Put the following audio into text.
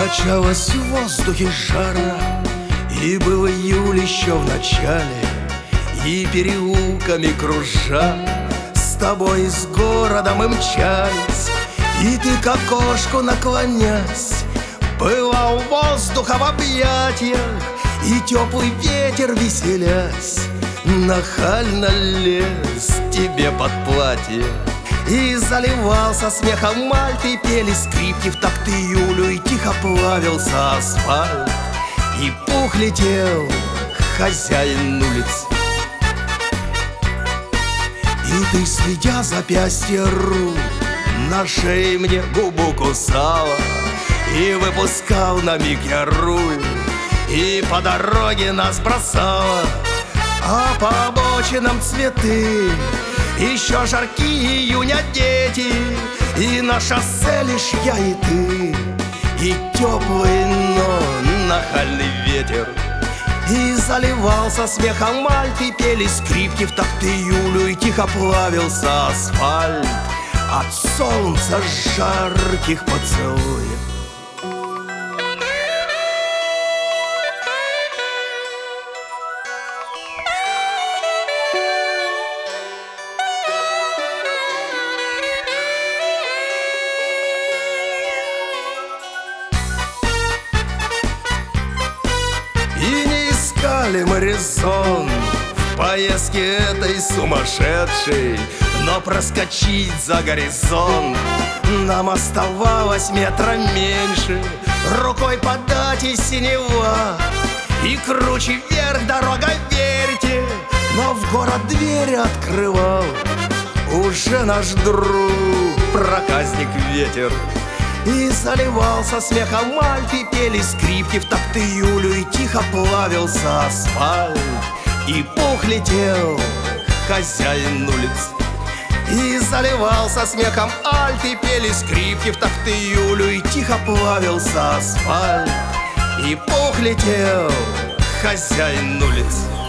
Качалась в воздухе жара, и был июль еще в начале, и переулками кружа с тобой из города мы мчались, и ты к окошку наклонясь пылал воздуха в объятиях, и теплый ветер, веселясь, нахально лез тебе под платье. И заливался смехом мальт, и пели скрипки в такт июлю, и тихо плавился асфальт, и пух летел хозяин улиц. И ты, следя запястье рук, на шее мне губу кусала, и выпускал на миг я руль, и по дороге нас бросала, а по обочинам цветы, еще жаркие июня дети, и на шоссе лишь я и ты, и теплый, но нахальный ветер. И заливался смехом мальт, и пели скрипки в такт июлю, и тихо плавился асфальт от солнца жарких поцелуев. И не искали мы резон в поездке этой сумасшедшей, но проскочить за горизонт нам оставалось метра меньше. Рукой подать и синева, и круче вверх дорога, верьте. Но в город дверь открывал уже наш друг, проказник ветер. И заливался смехом мальт, и пели скрипки в такт июлю, и тихо плавился асфальт, и пух летел хозяин улиц. И заливался смехом альт, и пели скрипки в такт июлю, и тихо плавился асфальт, и пух летел хозяин улиц.